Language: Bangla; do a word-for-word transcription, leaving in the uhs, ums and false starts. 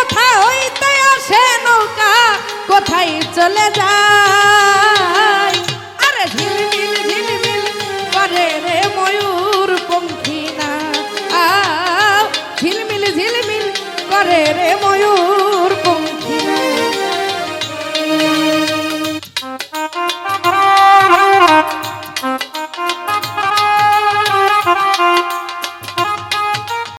কোথা হইতে আসে নৌকা কোথায় চলে যায়। আরে ঝিলমিল ঝিলমিল করে রে ময়ূর পঙ্খী না, ঝিলমিল ঝিলমিল করে রে